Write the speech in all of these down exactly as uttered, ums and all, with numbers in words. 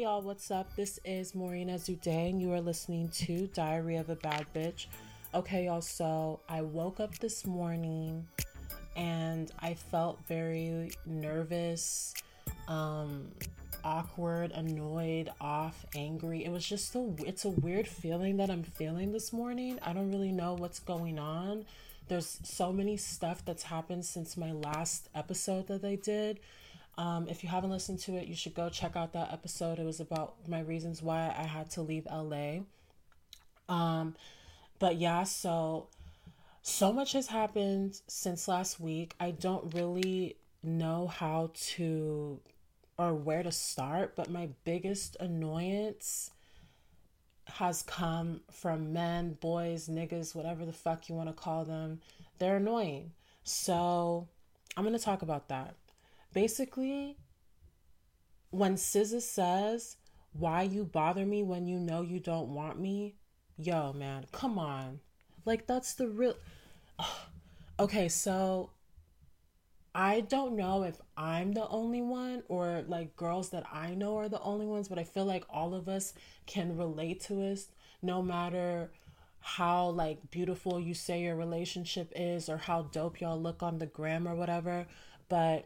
y'all, what's up? This is Maureen Azuday, and you are listening to Diary of a Bad Bitch. Okay, y'all, so I woke up this morning and I felt very nervous, um, awkward, annoyed, off, angry. It was just a, it's a weird feeling that I'm feeling this morning. I don't really know what's going on. There's so many stuff that's happened since my last episode that I did. Um, if you haven't listened to it, you should go check out that episode. It was about my reasons why I had to leave L A. Um, but yeah, so so much has happened since last week. I don't really know how to or where to start, but my biggest annoyance has come from men, boys, niggas, whatever the fuck you want to call them. They're annoying. So I'm going to talk about that. Basically, when S Z A says, why you bother me when you know you don't want me? Yo, man, come on. Like, that's the real. Okay, so I don't know if I'm the only one or like girls that I know are the only ones, but I feel like all of us can relate to it no matter how like beautiful you say your relationship is or how dope y'all look on the gram or whatever. But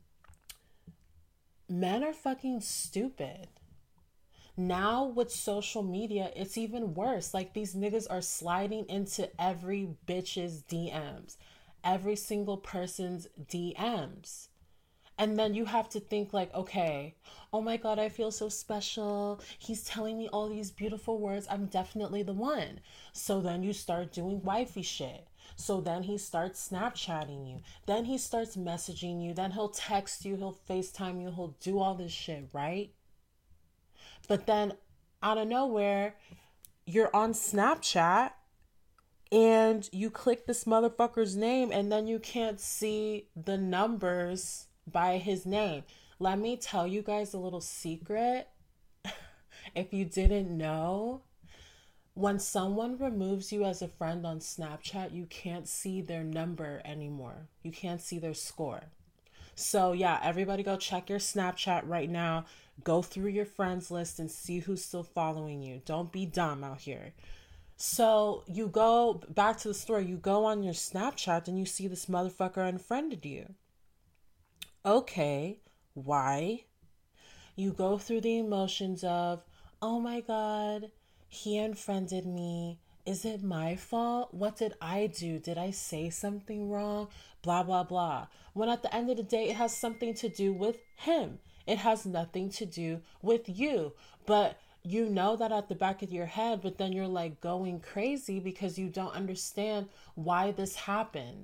men are fucking stupid. Now with social media, it's even worse. Like these niggas are sliding into every bitch's D Ms, every single person's D Ms. And then you have to think like, okay, oh my God, I feel so special. He's telling me all these beautiful words. I'm definitely the one. So then you start doing wifey shit. So then he starts Snapchatting you. Then he starts messaging you. Then he'll text you. He'll FaceTime you. He'll do all this shit, right? But then out of nowhere, you're on Snapchat and you click this motherfucker's name and then you can't see the numbers by his name. Let me tell you guys a little secret. If you didn't know, when someone removes you as a friend on Snapchat, you can't see their number anymore. You can't see their score. So yeah, everybody go check your Snapchat right now. Go through your friends list and see who's still following you. Don't be dumb out here. So you go back to the story. You go on your Snapchat and you see this motherfucker unfriended you. Okay, why? You go through the emotions of, oh my God, he unfriended me. Is it my fault? What did I do? Did I say something wrong? Blah, blah, blah. When at the end of the day, it has something to do with him. It has nothing to do with you. But you know that at the back of your head, but then you're like going crazy because you don't understand why this happened.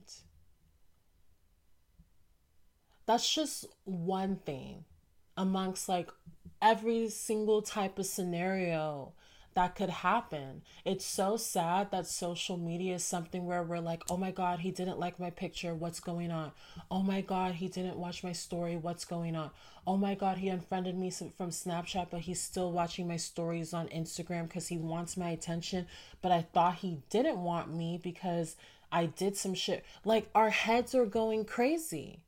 That's just one thing amongst like every single type of scenario that could happen. It's so sad that social media is something where we're like, oh my God, he didn't like my picture. What's going on? Oh my God, he didn't watch my story. What's going on? Oh my God, he unfriended me from Snapchat, but he's still watching my stories on Instagram because he wants my attention. But I thought he didn't want me because I did some shit. Like our heads are going crazy.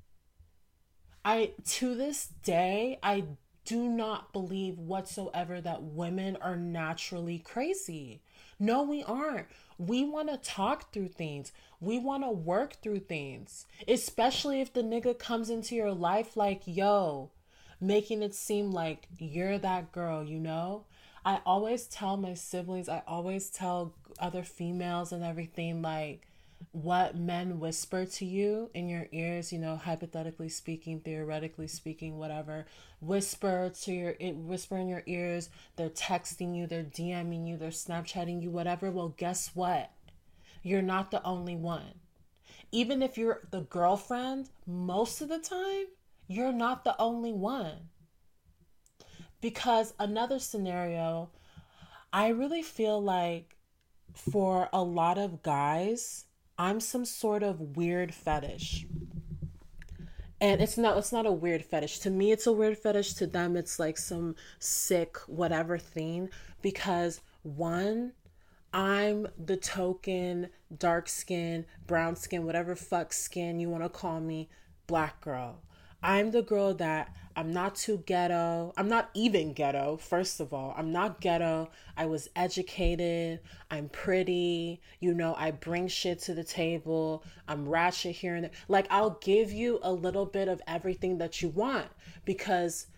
I to this day I do not believe whatsoever that women are naturally crazy. No, we aren't. We want to talk through things. We want to work through things. Especially if the nigga comes into your life like, yo, making it seem like you're that girl, you know? I always tell my siblings, I always tell other females and everything like what men whisper to you in your ears, you know, hypothetically speaking, theoretically speaking, whatever, whisper to your, it whisper in your ears, they're texting you, they're DMing you, they're Snapchatting you, whatever. Well, guess what? You're not the only one. Even if you're the girlfriend, most of the time, you're not the only one. Because another scenario, I really feel like for a lot of guys, I'm some sort of weird fetish. And it's not it's not a weird fetish. To me it's a weird fetish. To them it's like some sick whatever thing because one, I'm the token dark skin, brown skin, whatever fuck skin you want to call me, black girl. I'm the girl that I'm not too ghetto. I'm not even ghetto, first of all. I'm not ghetto. I was educated. I'm pretty. You know, I bring shit to the table. I'm ratchet here and there. Like, I'll give you a little bit of everything that you want because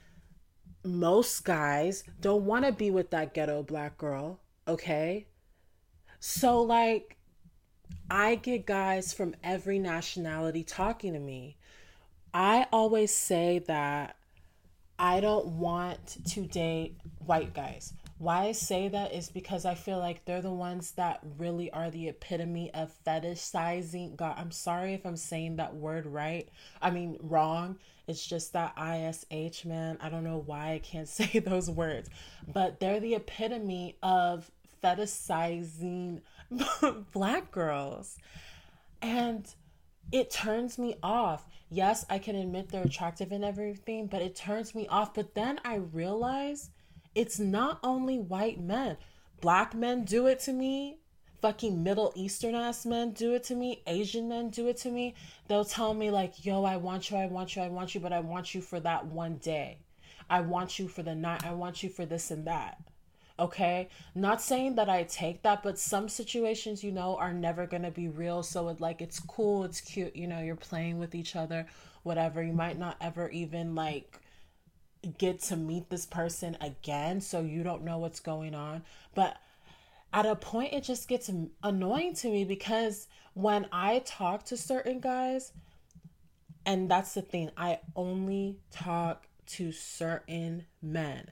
most guys don't want to be with that ghetto black girl. Okay? So, like, I get guys from every nationality talking to me. I always say that I don't want to date white guys. Why I say that is because I feel like they're the ones that really are the epitome of fetishizing. God, I'm sorry if I'm saying that word right. I mean, wrong. It's just that I S H, man. I don't know why I can't say those words. But they're the epitome of fetishizing black girls. And it turns me off. Yes, I can admit they're attractive and everything, but it turns me off. But then I realize it's not only white men. Black men do it to me. Fucking Middle Eastern ass men do it to me. Asian men do it to me. They'll tell me, like, yo, I want you, I want you, I want you, but I want you for that one day. I want you for the night. I want you for this and that. Okay, not saying that I take that, but some situations, you know, are never gonna be real. So it like it's cool, it's cute, you know, you're playing with each other, whatever. You might not ever even like get to meet this person again, so you don't know what's going on. But at a point, it just gets annoying to me because when I talk to certain guys, and that's the thing, I only talk to certain men.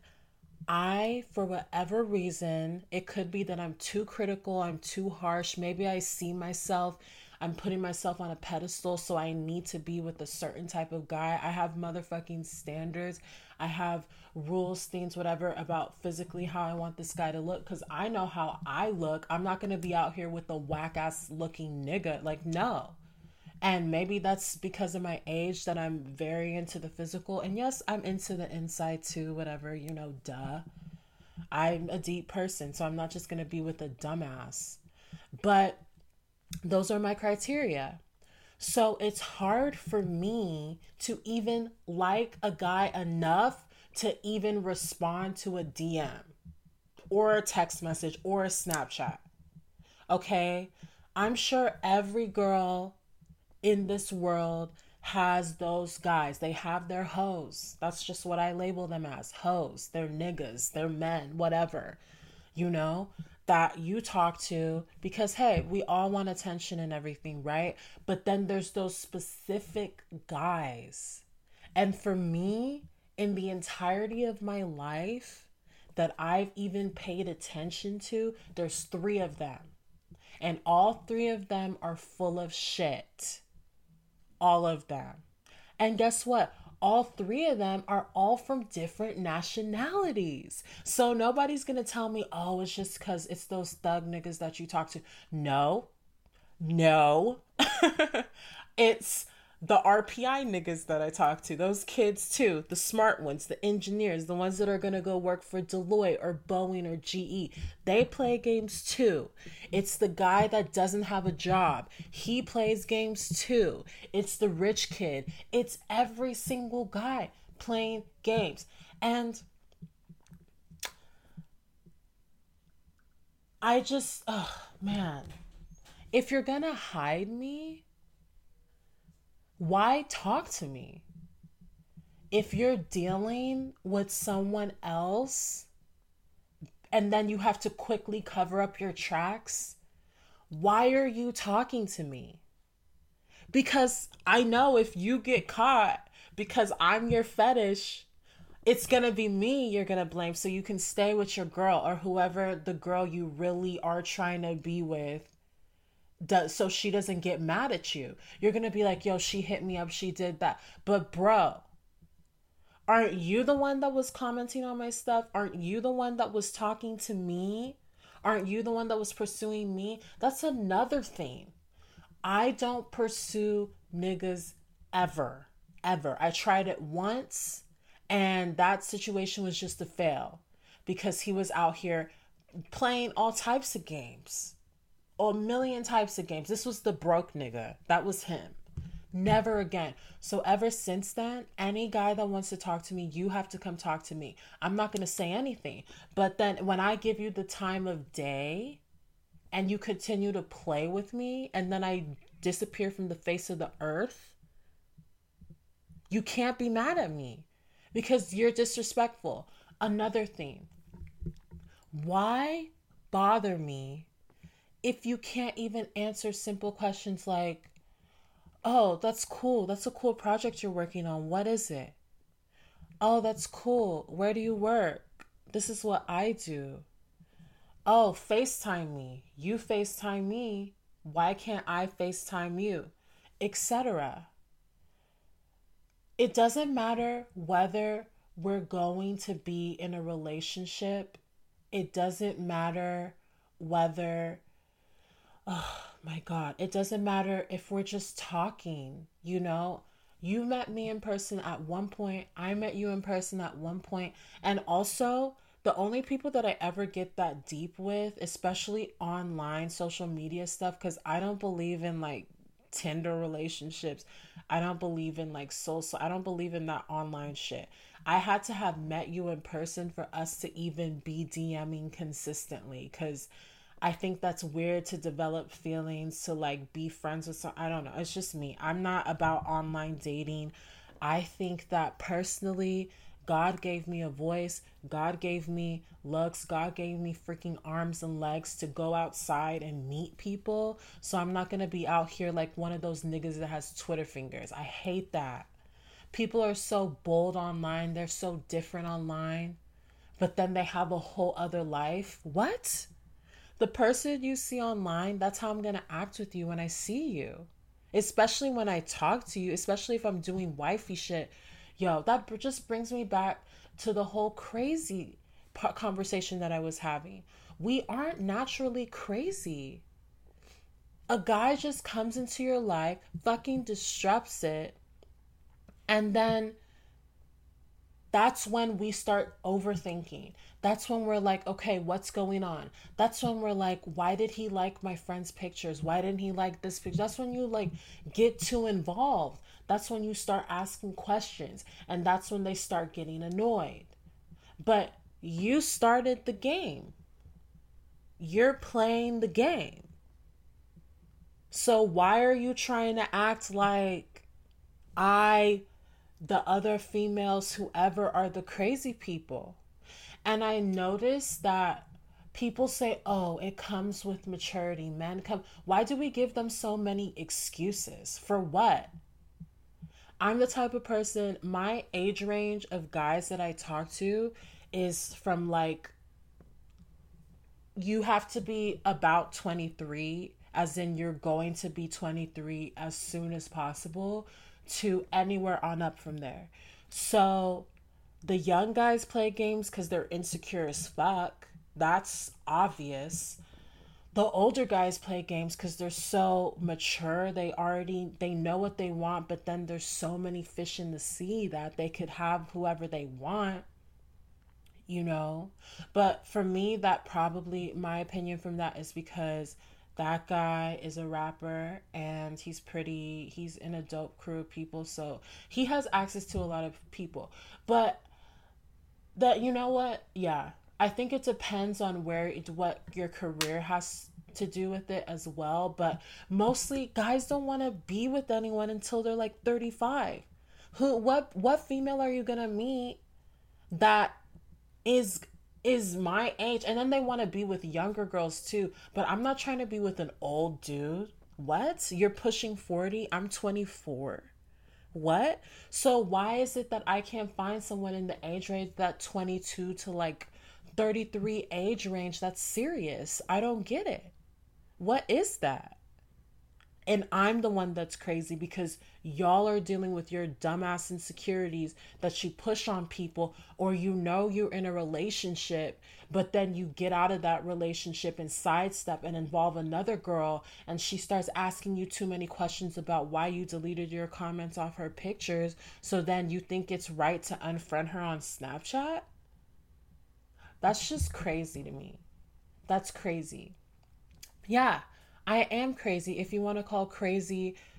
I, for whatever reason, it could be that I'm too critical, I'm too harsh. Maybe I see myself, I'm putting myself on a pedestal, so I need to be with a certain type of guy. I have motherfucking standards. I have rules, things, whatever, about physically how I want this guy to look because I know how I look. I'm not going to be out here with a whack ass looking nigga. Like, no. And maybe that's because of my age that I'm very into the physical. And yes, I'm into the inside too, whatever, you know, duh. I'm a deep person, so I'm not just going to be with a dumbass. But those are my criteria. So it's hard for me to even like a guy enough to even respond to a D M or a text message or a Snapchat. Okay? I'm sure every girl in this world has those guys. They have their hoes. That's just what I label them as, hoes. They're niggas, they're men, whatever, you know, that you talk to because, hey, we all want attention and everything, right? But then there's those specific guys. And for me, in the entirety of my life that I've even paid attention to, there's three of them. And all three of them are full of shit. All of them. And guess what? All three of them are all from different nationalities. So nobody's going to tell me, oh, it's just because it's those thug niggas that you talk to. No, no. It's the R P I niggas that I talk to, those kids too, the smart ones, the engineers, the ones that are going to go work for Deloitte or Boeing or G E. They play games too. It's the guy that doesn't have a job. He plays games too. It's the rich kid. It's every single guy playing games. And I just, oh man, if you're going to hide me, why talk to me? If you're dealing with someone else and then you have to quickly cover up your tracks, why are you talking to me? Because I know if you get caught because I'm your fetish, it's going to be me you're going to blame. So you can stay with your girl or whoever the girl you really are trying to be with does, so she doesn't get mad at you. You're gonna be like, yo, she hit me up, she did that. But bro, aren't you the one that was commenting on my stuff? Aren't you the one that was talking to me? Aren't you the one that was pursuing me? That's another thing. I don't pursue niggas ever. Ever. I tried it once and that situation was just a fail because he was out here playing all types of games. A million types of games. This was the broke nigga. That was him. Never again. So ever since then, any guy that wants to talk to me, you have to come talk to me. I'm not going to say anything. But then when I give you the time of day and you continue to play with me and then I disappear from the face of the earth, you can't be mad at me because you're disrespectful. Another thing, why bother me if you can't even answer simple questions like, oh, that's cool. That's a cool project you're working on. What is it? Oh, that's cool. Where do you work? This is what I do. Oh, FaceTime me. You FaceTime me. Why can't I FaceTime you? Etc. It doesn't matter whether we're going to be in a relationship. It doesn't matter whether, oh my God, it doesn't matter if we're just talking, you know? You met me in person at one point. I met you in person at one point. And also, the only people that I ever get that deep with, especially online social media stuff, because I don't believe in like Tinder relationships. I don't believe in like social, I don't believe in that online shit. I had to have met you in person for us to even be DMing consistently because I think that's weird to develop feelings to like be friends with some. I don't know. It's just me. I'm not about online dating. I think that personally, God gave me a voice. God gave me looks. God gave me freaking arms and legs to go outside and meet people. So I'm not going to be out here like one of those niggas that has Twitter fingers. I hate that. People are so bold online. They're so different online. But then they have a whole other life. What? The person you see online, that's how I'm going to act with you when I see you. Especially when I talk to you, especially if I'm doing wifey shit. Yo, that just brings me back to the whole crazy conversation that I was having. We aren't naturally crazy. A guy just comes into your life, fucking disrupts it, and then that's when we start overthinking. That's when we're like, okay, what's going on? That's when we're like, why did he like my friend's pictures? Why didn't he like this picture? That's when you like get too involved. That's when you start asking questions. And that's when they start getting annoyed. But you started the game. You're playing the game. So why are you trying to act like I, the other females, whoever, are the crazy people? And I noticed that people say, oh, it comes with maturity. Men come. Why do we give them so many excuses? For what? I'm the type of person, my age range of guys that I talk to is from like, you have to be about twenty-three, as in you're going to be twenty-three as soon as possible, to anywhere on up from there. So the young guys play games because they're insecure as fuck. That's obvious. The older guys play games because they're so mature. They already they know what they want, but then there's so many fish in the sea that they could have whoever they want, you know. But for me, that probably, my opinion from that is because that guy is a rapper and he's pretty, he's in a dope crew of people, so he has access to a lot of people. But that, you know what, yeah, I think it depends on where it, what your career has to do with it as well. But mostly guys don't want to be with anyone until they're like thirty-five. Who what what female are you gonna meet that is is my age? And then they want to be with younger girls too, but I'm not trying to be with an old dude. What? You're pushing forty, I'm twenty-four. What? So why is it that I can't find someone in the age range, that twenty-two to like thirty-three age range, that's serious? I don't get it. What is that? And I'm the one that's crazy because y'all are dealing with your dumbass insecurities that you push on people, or you know you're in a relationship, but then you get out of that relationship and sidestep and involve another girl, and she starts asking you too many questions about why you deleted your comments off her pictures. So then you think it's right to unfriend her on Snapchat? That's just crazy to me. That's crazy. Yeah, I am crazy. If you want to call crazy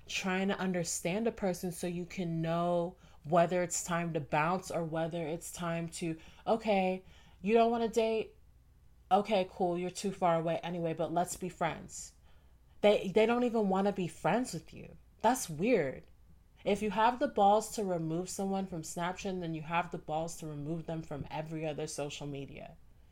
trying to understand a person so you can know whether it's time to bounce or whether it's time to, okay, you don't want to date? Okay, cool, you're too far away anyway, but let's be friends. They they don't even want to be friends with you. That's weird. If you have the balls to remove someone from Snapchat, then you have the balls to remove them from every other social media.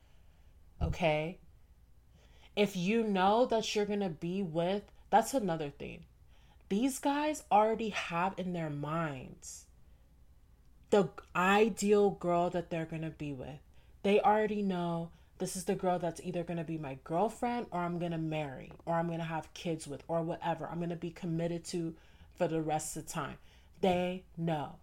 Okay? If you know that you're going to be with, that's another thing. These guys already have in their minds the ideal girl that they're going to be with. They already know this is the girl that's either going to be my girlfriend or I'm going to marry or I'm going to have kids with or whatever. I'm going to be committed to for the rest of the time. They know.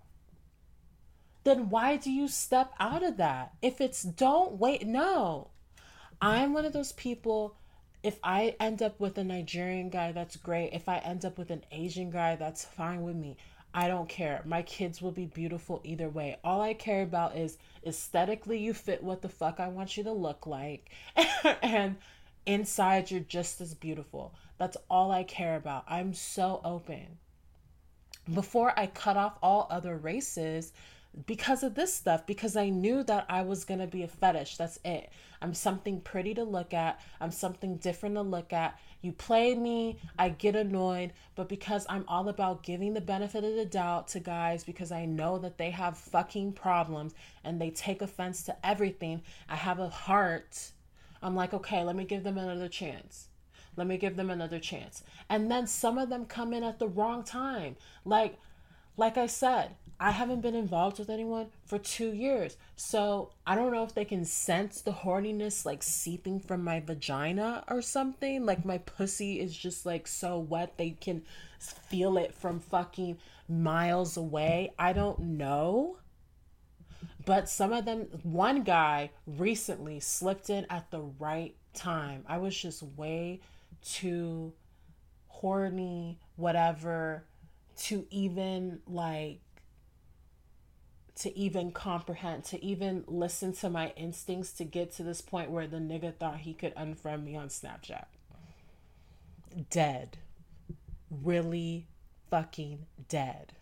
Then why do you step out of that? If it's don't wait, no. I'm one of those people. If I end up with a Nigerian guy, that's great. If I end up with an Asian guy, that's fine with me. I don't care. My kids will be beautiful either way. All I care about is aesthetically, you fit what the fuck I want you to look like. And inside, you're just as beautiful. That's all I care about. I'm so open. Before I cut off all other races, because of this stuff, because I knew that I was going to be a fetish. That's it. I'm something pretty to look at. I'm something different to look at. You play me, I get annoyed, but because I'm all about giving the benefit of the doubt to guys, because I know that they have fucking problems and they take offense to everything, I have a heart. I'm like, okay, let me give them another chance. Let me give them another chance. And then some of them come in at the wrong time. Like, like I said, I haven't been involved with anyone for two years. So I don't know if they can sense the horniness like seeping from my vagina or something. Like my pussy is just like so wet they can feel it from fucking miles away. I don't know. But some of them, one guy recently slipped in at the right time. I was just way too horny, whatever, to even like to even comprehend, to even listen to my instincts to get to this point where the nigga thought he could unfriend me on Snapchat. Dead. Really fucking dead.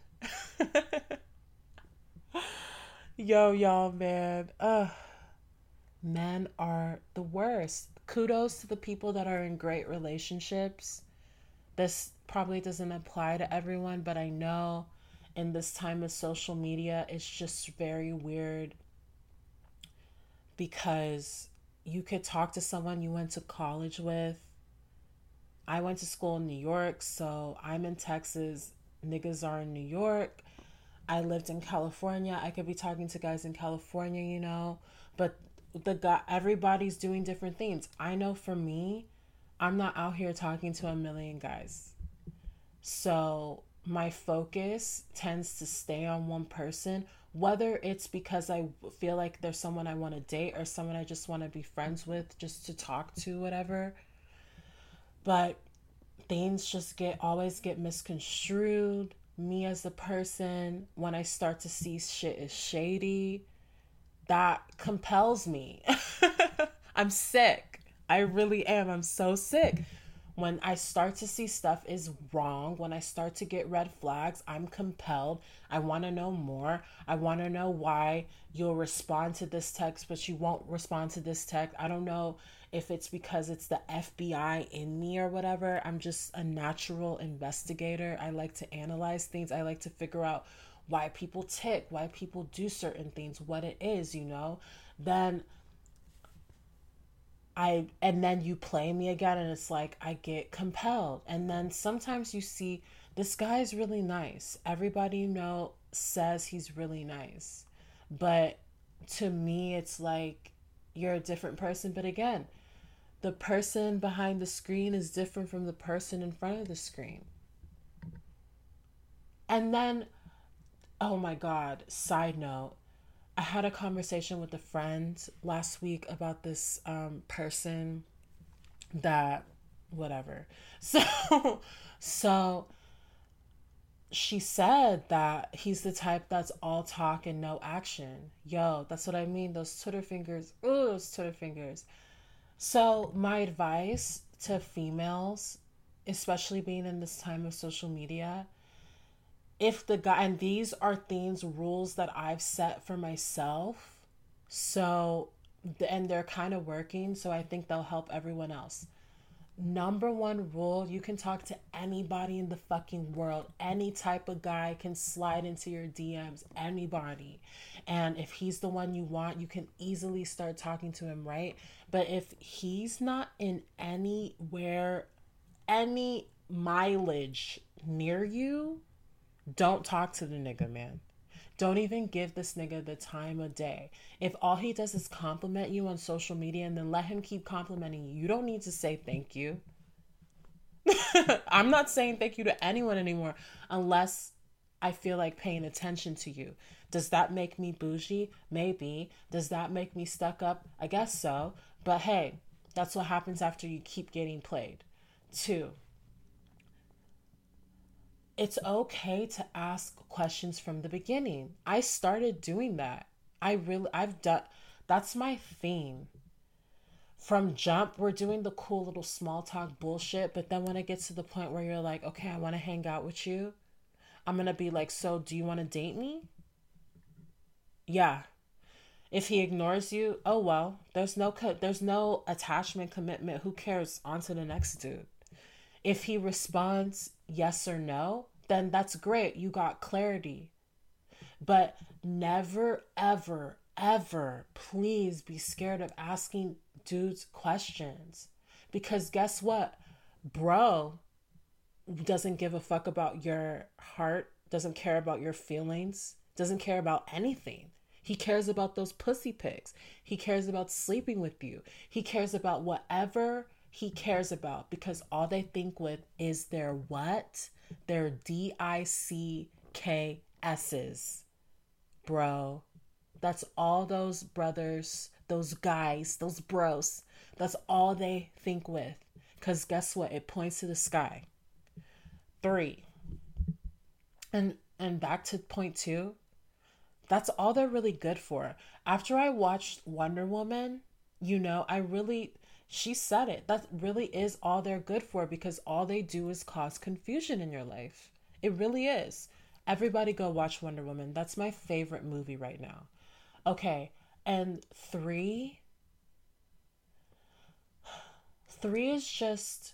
Yo, y'all, man. Ugh. Men are the worst. Kudos to the people that are in great relationships. This probably doesn't apply to everyone, but I know in this time of social media, it's just very weird because you could talk to someone you went to college with. I went to school in New York, so I'm in Texas. Niggas are in New York. I lived in California. I could be talking to guys in California, you know, but the guy, everybody's doing different things. I know for me, I'm not out here talking to a million guys. So my focus tends to stay on one person, whether it's because I feel like there's someone I want to date or someone I just want to be friends with, just to talk to, whatever. But things just get always get misconstrued. Me as a person, when I start to see shit is shady, that compels me. I'm sick. I really am. I'm so sick. When I start to see stuff is wrong, when I start to get red flags, I'm compelled. I want to know more. I want to know why you'll respond to this text, but you won't respond to this text. I don't know if it's because it's the F B I in me or whatever. I'm just a natural investigator. I like to analyze things. I like to figure out why people tick, why people do certain things, what it is, you know. Then I and then you play me again and it's like I get compelled. And then sometimes you see this guy's really nice. Everybody you know says he's really nice. But to me it's like you're a different person. But again, the person behind the screen is different from the person in front of the screen. And then, oh my God, side note, I had a conversation with a friend last week about this um, person that, whatever. So, so she said that he's the type that's all talk and no action. Yo, that's what I mean. Those Twitter fingers. Ooh, those Twitter fingers. So my advice to females especially being in this time of social media, if the guy, and these are things, rules that I've set for myself, so, and they're kind of working, so I think they'll help everyone else. Number one rule: you can talk to anybody in the fucking world. Any type of guy can slide into your D Ms, anybody. And if he's the one you want, you can easily start talking to him, right? But if he's not in anywhere, any mileage near you, don't talk to the nigga, man. Don't even give this nigga the time of day. If all he does is compliment you on social media, and then let him keep complimenting you, you don't need to say thank you. I'm not saying thank you to anyone anymore unless I feel like paying attention to you. Does that make me bougie? Maybe. Does that make me stuck up? I guess so. But hey, that's what happens after you keep getting played. Two, it's okay to ask questions from the beginning. I started doing that. I really, I've done, that's my theme. From jump, we're doing the cool little small talk bullshit. But then when it gets to the point where you're like, okay, I want to hang out with you, I'm going to be like, so do you want to date me? Yeah. If he ignores you, oh well, there's no co- there's no attachment commitment. Who cares? On to the next dude. If he responds yes or no, then that's great. You got clarity. But never, ever, ever, please be scared of asking dudes questions. Because guess what? Bro doesn't give a fuck about your heart, doesn't care about your feelings, doesn't care about anything. He cares about those pussy pics. He cares about sleeping with you. He cares about whatever he cares about, because all they think with is their what? Their D I C K S's. Bro. That's all those brothers, those guys, those bros, that's all they think with. Because guess what? It points to the sky. Three. And and back to point two, that's all they're really good for. After I watched Wonder Woman, you know, I really, she said it. That really is all they're good for, because all they do is cause confusion in your life. It really is. Everybody go watch Wonder Woman. That's my favorite movie right now. Okay. And three, three is just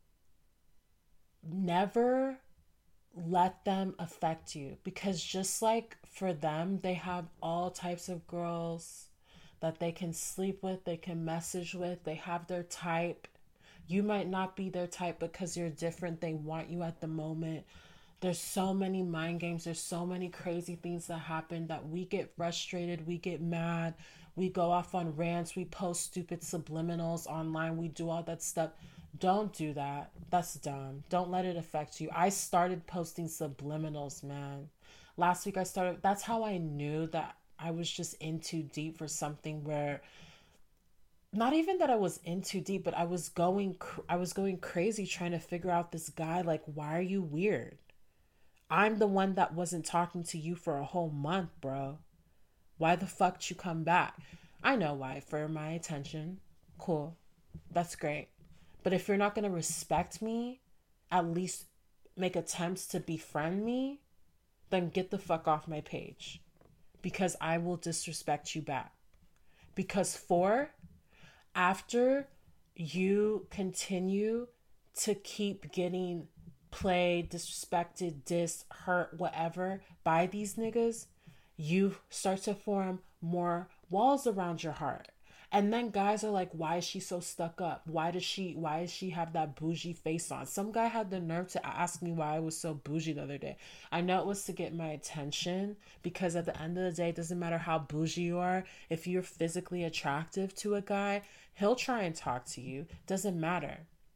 never let them affect you, because just like for them, they have all types of girls that they can sleep with, they can message with, they have their type. You might not be their type because you're different. They want you at the moment. There's so many mind games, there's so many crazy things that happen that we get frustrated, we get mad, we go off on rants, we post stupid subliminals online, we do all that stuff. Don't do that. That's dumb. Don't let it affect you. I started posting subliminals, man. Last week I started, that's how I knew that I was just in too deep for something, where not even that I was in too deep, but I was going I was going crazy trying to figure out this guy, like, why are you weird? I'm the one that wasn't talking to you for a whole month, bro. Why the fuck did you come back? I know why, for my attention. Cool. That's great. But if you're not going to respect me, at least make attempts to befriend me, then get the fuck off my page. Because I will disrespect you back. Because four, after you continue to keep getting played, disrespected, dissed, hurt, whatever by these niggas, you start to form more walls around your heart. And then guys are like, why is she so stuck up? Why does she why does she have that bougie face on? Some guy had the nerve to ask me why I was so bougie the other day. I know it was to get my attention, because at the end of the day, it doesn't matter how bougie you are. If you're physically attractive to a guy, he'll try and talk to you. Doesn't matter.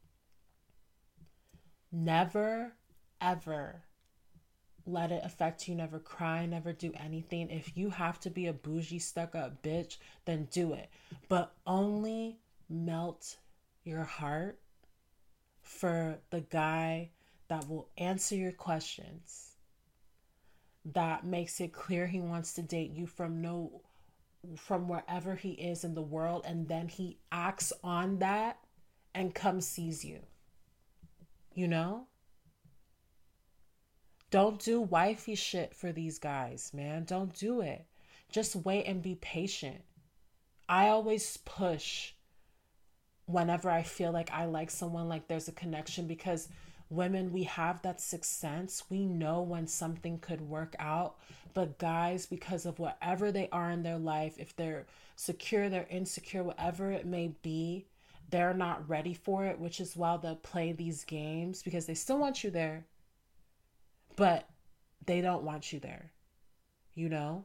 Never, ever let it affect you. Never cry, never do anything. If you have to be a bougie, stuck up bitch, then do it. But only melt your heart for the guy that will answer your questions, that makes it clear he wants to date you from no from wherever he is in the world, and then he acts on that and comes sees you. you know? Don't do wifey shit for these guys, man. Don't do it. Just wait and be patient. I always push whenever I feel like I like someone, like there's a connection, because women, we have that sixth sense. We know when something could work out. But guys, because of whatever they are in their life, if they're secure, they're insecure, whatever it may be, they're not ready for it, which is why they'll play these games, because they still want you there, but they don't want you there, you know?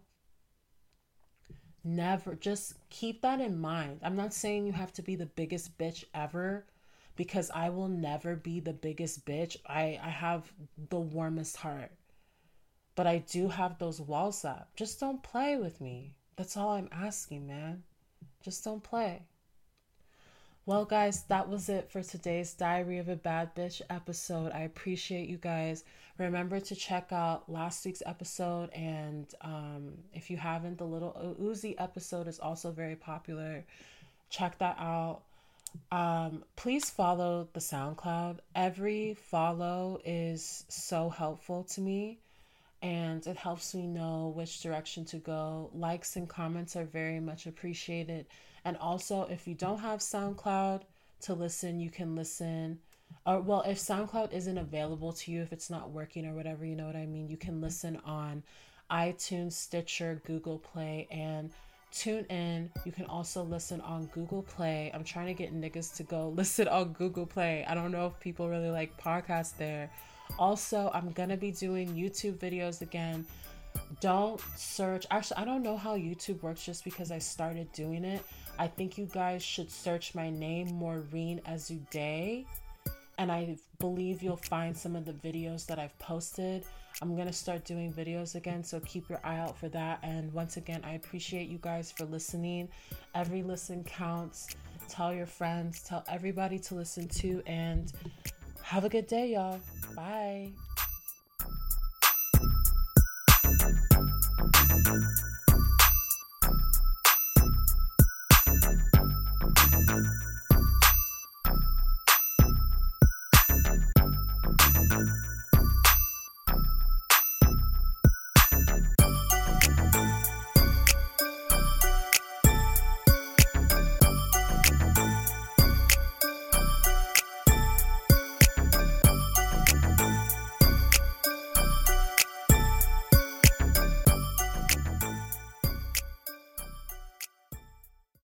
Never, just keep that in mind. I'm not saying you have to be the biggest bitch ever, because I will never be the biggest bitch. I, I have the warmest heart, but I do have those walls up. Just don't play with me. That's all I'm asking, man. Just don't play. Well, guys, that was it for today's Diary of a Bad Bitch episode. I appreciate you guys. Remember to check out last week's episode, and um, if you haven't, the Little Uzi episode is also very popular. Check that out. Um, please follow the SoundCloud. Every follow is so helpful to me, and it helps me know which direction to go. Likes and comments are very much appreciated. And also, if you don't have SoundCloud to listen, you can listen. Or, well, if SoundCloud isn't available to you, if it's not working or whatever, you know what I mean, you can listen on iTunes, Stitcher, Google Play, and TuneIn. You can also listen on Google Play. I'm trying to get niggas to go listen on Google Play. I don't know if people really like podcasts there. Also, I'm going to be doing YouTube videos again. Don't search. Actually, I don't know how YouTube works just because I started doing it. I think you guys should search my name, Maureen Azuday, and I believe you'll find some of the videos that I've posted. I'm going to start doing videos again, so keep your eye out for that. And once again, I appreciate you guys for listening. Every listen counts. Tell your friends, tell everybody to listen to, and have a good day, y'all. Bye.